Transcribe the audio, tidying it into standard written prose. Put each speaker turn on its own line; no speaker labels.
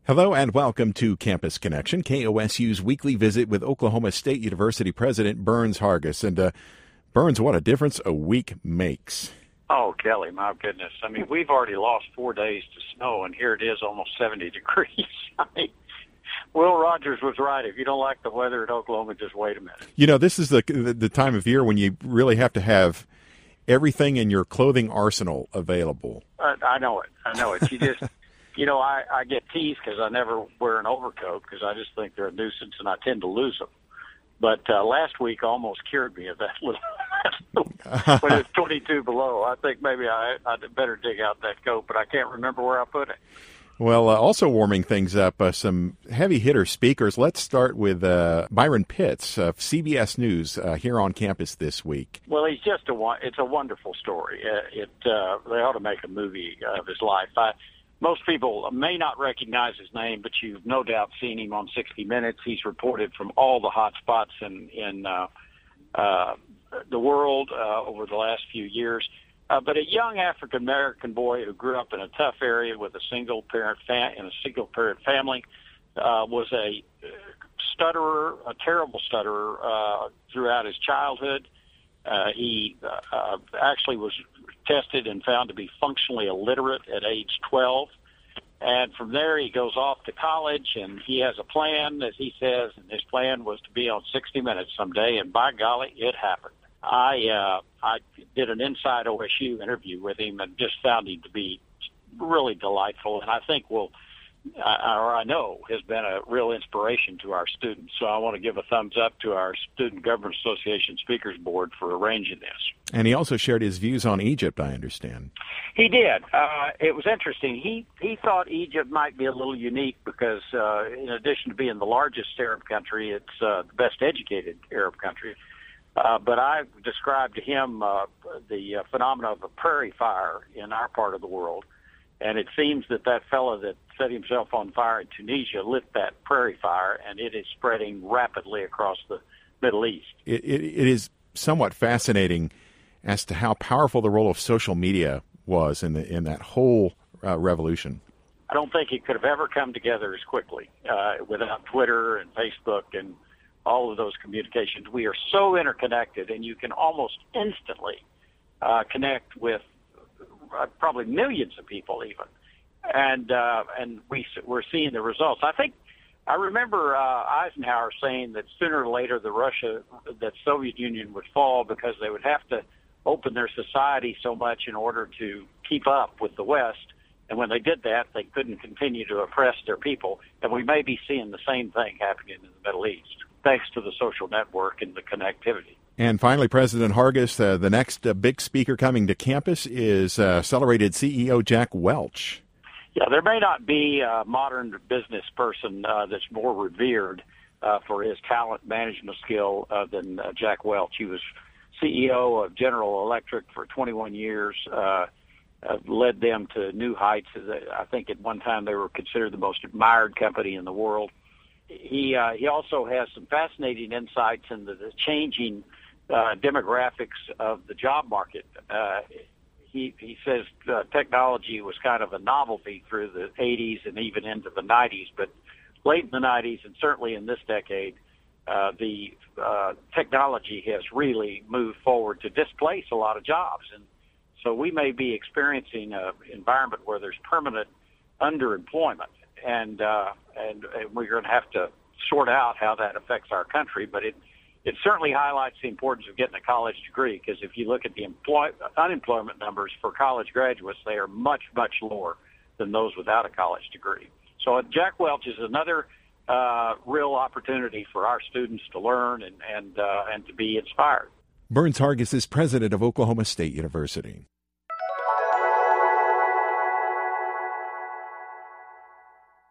Hello and welcome to Campus Connection, KOSU's weekly visit with Oklahoma State University President Burns Hargis. And Burns, what a difference a week makes.
Oh, Kelly, my goodness. I mean, we've already lost 4 days to snow, and here it is almost 70 degrees. I mean, Will Rogers was right. If you don't like the weather in Oklahoma, just wait a minute.
You know, this is the time of year when you really have to have everything in your clothing arsenal available.
I know it. You just... You know, I get teased because I never wear an overcoat because I just think they're a nuisance and I tend to lose them. But last week almost cured me of that little when it's 22 below. I think maybe I'd better dig out that coat, but I can't remember where I put it.
Well, also warming things up, some heavy hitter speakers. Let's start with Byron Pitts of CBS News here on campus this week.
Well, he's just it's a wonderful story. They ought to make a movie of his life. Most people may not recognize his name, but you've no doubt seen him on 60 Minutes. He's reported from all the hot spots in the world over the last few years. But a young African-American boy who grew up in a tough area with a single-parent family was a stutterer, a terrible stutterer throughout his childhood. He actually was tested and found to be functionally illiterate at age 12. And from there, he goes off to college, and he has a plan, as he says, and his plan was to be on 60 Minutes someday, and by golly, it happened. I did an Inside OSU interview with him and just found him to be really delightful, and I think I know has been a real inspiration to our students. So I want to give a thumbs up to our Student Government Association Speakers Board for arranging this.
And he also shared his views on Egypt, I understand.
He did. It was interesting. He thought Egypt might be a little unique because in addition to being the largest Arab country, it's the best educated Arab country. But I described to him the phenomena of a prairie fire in our part of the world. And it seems that fellow that set himself on fire in Tunisia lit that prairie fire, and it is spreading rapidly across the Middle East.
It is somewhat fascinating as to how powerful the role of social media was in that whole revolution.
I don't think it could have ever come together as quickly without Twitter and Facebook and all of those communications. We are so interconnected, and you can almost instantly connect with probably millions of people even, and we're seeing the results. I remember Eisenhower saying that sooner or later the Soviet Union would fall because they would have to open their society so much in order to keep up with the West, and when they did that, they couldn't continue to oppress their people, and we may be seeing the same thing happening in the Middle East, thanks to the social network and the connectivity.
And finally, President Hargis, the next big speaker coming to campus is celebrated CEO Jack Welch.
Yeah, there may not be a modern business person that's more revered for his talent management skill than Jack Welch. He was CEO of General Electric for 21 years, led them to new heights. I think at one time they were considered the most admired company in the world. He also has some fascinating insights into the changing demographics of the job market. He says technology was kind of a novelty through the 80s and even into the 90s, but late in the 90s and certainly in this decade, the technology has really moved forward to displace a lot of jobs. And so we may be experiencing an environment where there's permanent underemployment, and we're going to have to sort out how that affects our country, but it certainly highlights the importance of getting a college degree, because if you look at the unemployment numbers for college graduates, they are much, much lower than those without a college degree. So Jack Welch is another real opportunity for our students to learn and to be inspired.
Burns Hargis is president of Oklahoma State University.